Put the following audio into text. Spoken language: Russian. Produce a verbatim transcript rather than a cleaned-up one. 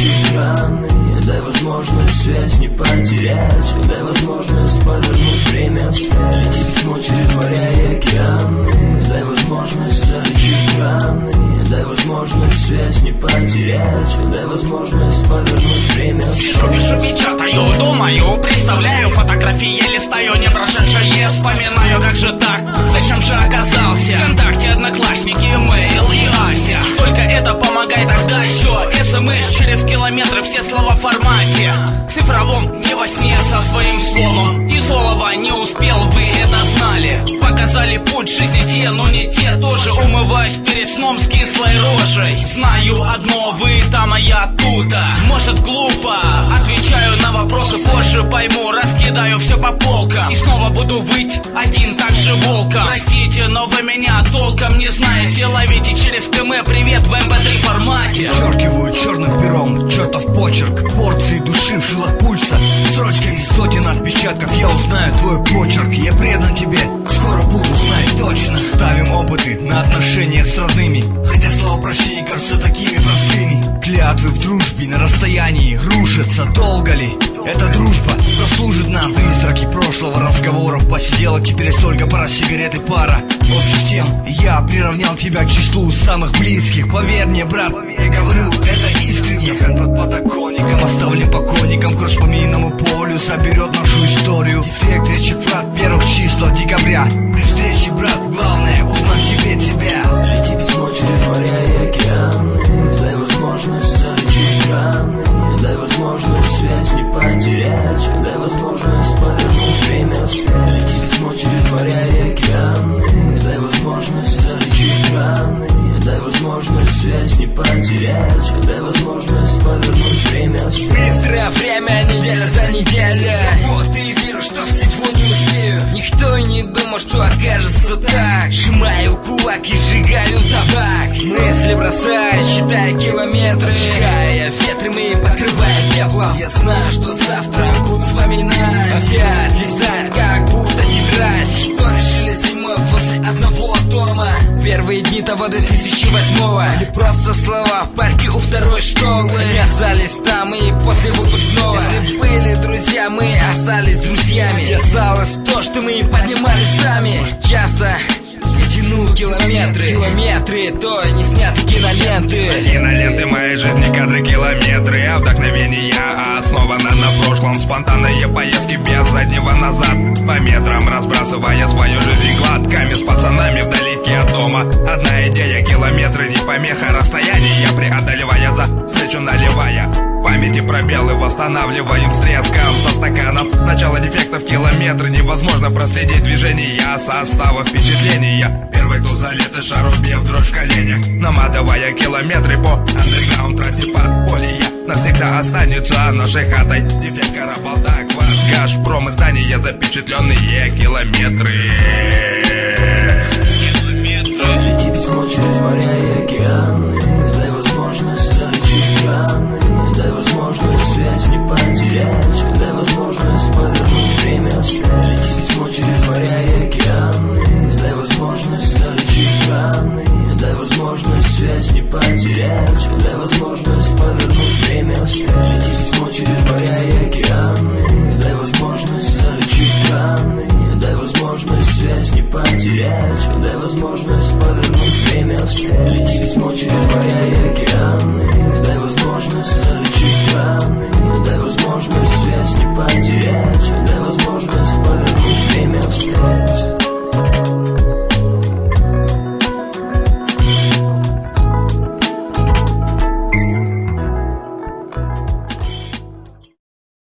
залечить раны. Дай возможность связь не потерять, дай возможность повернуть время вспять. Летит письмо через моря и океаны. Дай возможность залечить раны. Дай возможность связь не потерять, дай возможность повернуть время вспять. Сижу, пишу, печатаю, думаю, представляю фотографии, листаю не прошедшие, вспоминаю, как же так, зачем же оказался ВКонтакте, Одноклассники, имейл и Ася. Только это помогает, тогда еще СМС через километры, все слова в формате цифровом, не во сне со своим словом. И злого не успел, вы это знали. Показали путь жизни те, но не те тоже. Умываюсь перед сном с кислой рожей. Знаю одно, вы там, а я оттуда. Может глупо, отвечаю на вопросы позже пойму, раскидаю все по полкам. И снова буду выть один, так же волком. Простите, но вы меня толком не знаете. Ловите через КМ привет в эм пэ три формате. Подчеркиваю черным пером чертов почерк, порции души в жилах пульса, строчками сотен отпечатков. Я узнаю твой почерк, я предан тебе, скоро буду знать точно. Ставим опыты на отношения с родными, хотя слова прощения кажутся такими простыми. Клятвы в дружбе на расстоянии рушатся, долго ли эта дружба прослужит нам? Призраки прошлого, разговоров, посиделок и перестолько, пара сигарет и пара общих тем. Я приравнял тебя к числу самых близких. Поверь мне, брат, я говорю это искренне. Под подоконником оставлен покойником, кровь по минному полю соберет нашу историю. Эффект речи вклад первых числах декабря. При встрече, брат, главное узнать тебе тебя. Лети письмо через моря и океаны. Дай возможность залечить раны. Дай возможность связь не потерять, дай возможность повернуть время вспять. Лети письмо через моря и океаны. Дай возможность залечить раны. Дай возможность связь не потерять, дай возможность повернуть время вспять. Быстрое время, неделя за неделей. Вот и верю, что всего не успею. Никто и не думал, что окажется так. Сжимаю кулак и сжигаю табак. Мысли бросаю, считая километры, сжигая ветры мои, покрывая пеплом. Я знаю, что завтра буду вспоминать. Опять листать, как будто тетрадь. Что решили зимой возле одного дома. Первые дни того две тысячи восьмого. Или просто слова в парке у второй школы. Оказались там и после выпускного. Если были друзья, мы остались друзьями. Осталось то, что мы поднимали сами. Часто я тяну километры, километры, то не сняты киноленты. Киноленты моей жизни, кадры, километры. А вдохновение основано на прошлом. Спонтанные поездки без заднего назад. По метрам разбрасывая свою жизнь гладками. С пацанами вдалеке от дома. Одна идея, километры не помеха. Расстояние преодолевая, за встречу наливая. В памяти пробелы восстанавливаем с треском. Со стаканом начало дефектов километры. Невозможно проследить движение состава впечатления. Первый туз залитый шарубев, дрожь в коленях. Наматывая километры по андерграунд трассе подполья. Навсегда останется нашей хатой дефект карабалта, кваш, Газпром и здания, запечатленные километры. Лети письмо через моря и океаны. Дай возможность залечить раны. Дай возможность связь не потерять, дай возможность повернуть время вспять. Лети письмо через моря и океаны. Дай возможность залечить раны. Дай возможность связь не потерять, дай возможность повернуть время вспять. Лети письмо через моря и океаны. Дай возможность залечить раны. Дай возможность связь не потерять, дай возможность повернуть время вспять. Лети письмо через моря и океаны. Дай возможность залечить раны.